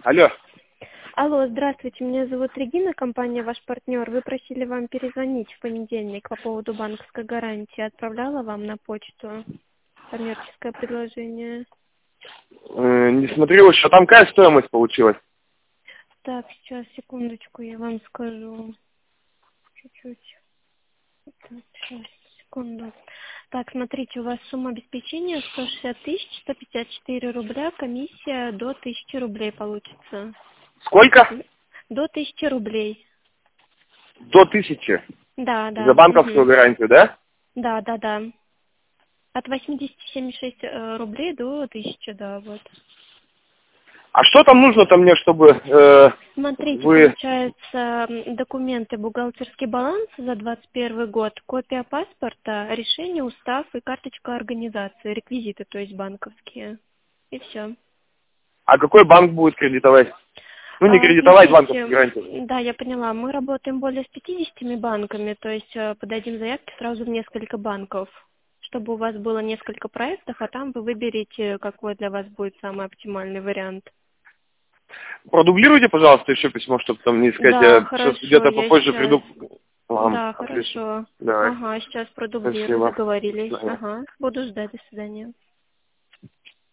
Алло. Алло, здравствуйте, меня зовут Регина, компания «Ваш партнер». Вы просили вам перезвонить в понедельник по поводу банковской гарантии. Отправляла вам на почту коммерческое предложение. Не смотрел еще. Там какая стоимость получилась? Так, сейчас, секундочку, я вам скажу. Чуть-чуть. Так, сейчас, секунду. Так, смотрите, у вас сумма обеспечения 160 тысяч 154 рубля, комиссия до 1000 рублей получится. Сколько? До 1000 рублей. До 1000. Да, За да. банковскую Угу. гарантию, да? Да, да, да. От 80-76 рублей до 1000, да, вот. А что там нужно-то мне, чтобы Смотрите, вы... получается, документы, бухгалтерский баланс за 2021 год, копия паспорта, решение, устав и карточка организации, реквизиты, то есть банковские. И все. А какой банк будет кредитовать? Ну, не кредитовать, банковскую гарантию. Смотрите, да, я поняла, мы работаем более с 50 банками, то есть подадим заявки сразу в несколько банков, чтобы у вас было несколько проектов, а там вы выберете, какой для вас будет самый оптимальный вариант. Продублируйте, пожалуйста, еще письмо, чтобы там не искать. Да, Я сейчас хорошо, где-то я попозже сейчас... приду к вам. Да, Отлично. хорошо. Давай. Ага, сейчас продублирую, Спасибо. договорились. Давай. Ага, буду ждать, до свидания.